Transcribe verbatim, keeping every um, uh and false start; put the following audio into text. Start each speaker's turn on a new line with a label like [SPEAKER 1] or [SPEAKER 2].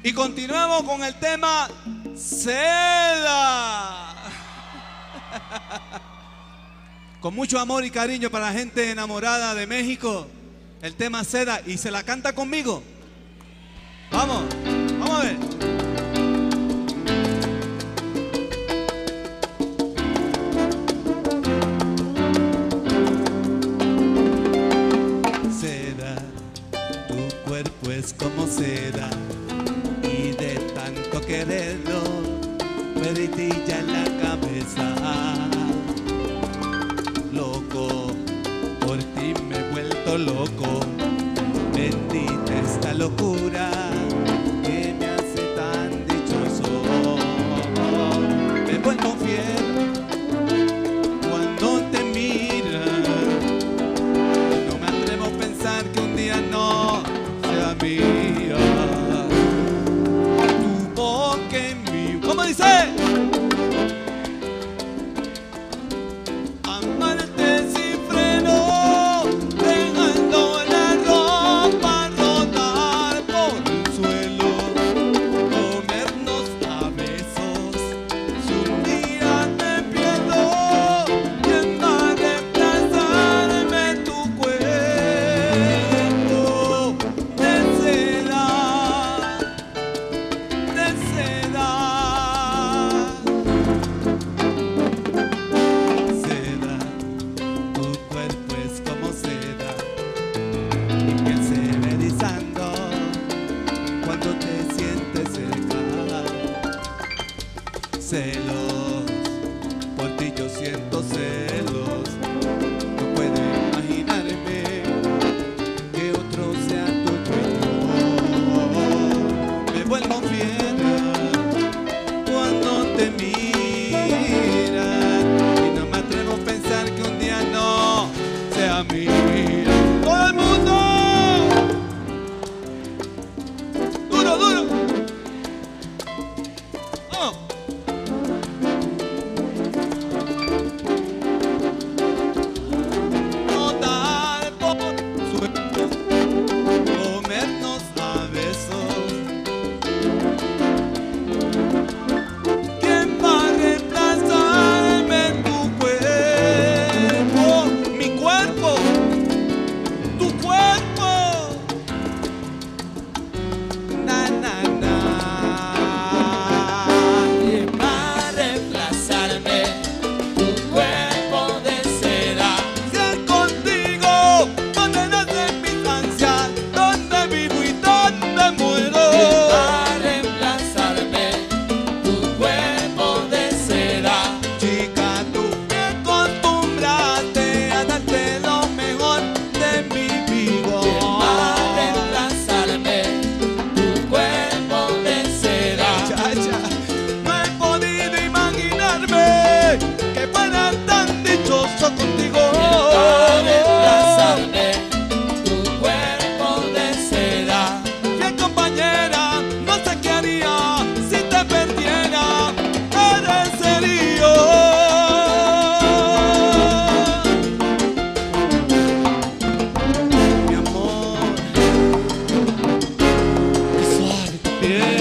[SPEAKER 1] Y continuamos con el tema Seda. Con mucho amor y cariño para la gente enamorada de México. El tema Seda. Y se la canta conmigo. Vamos, vamos a ver. Seda, tu cuerpo es como seda. Y de tanto quererlo, me ditilla en la cabeza. Loco, por ti me he vuelto loco. Bendita esta locura que me hace tan dichoso. Me he vuelto fiel cuando te mira. No me atrevo a pensar que un día no sea mía. Tu boca en mí. ¿Cómo dice? Celos, por ti yo siento celos. No puedo imaginarme que otro sea tu dueño. Me vuelvo fiera cuando te mira. Y no me atrevo a pensar que un día no sea mía. ¡Todo el mundo! ¡Duro, duro! ¡Vamos! Contigo para reemplazarme tu cuerpo de seda. Fiel compañera, no sé qué haría si te perdiera. Eres serio. Mi amor, qué suave tu piel.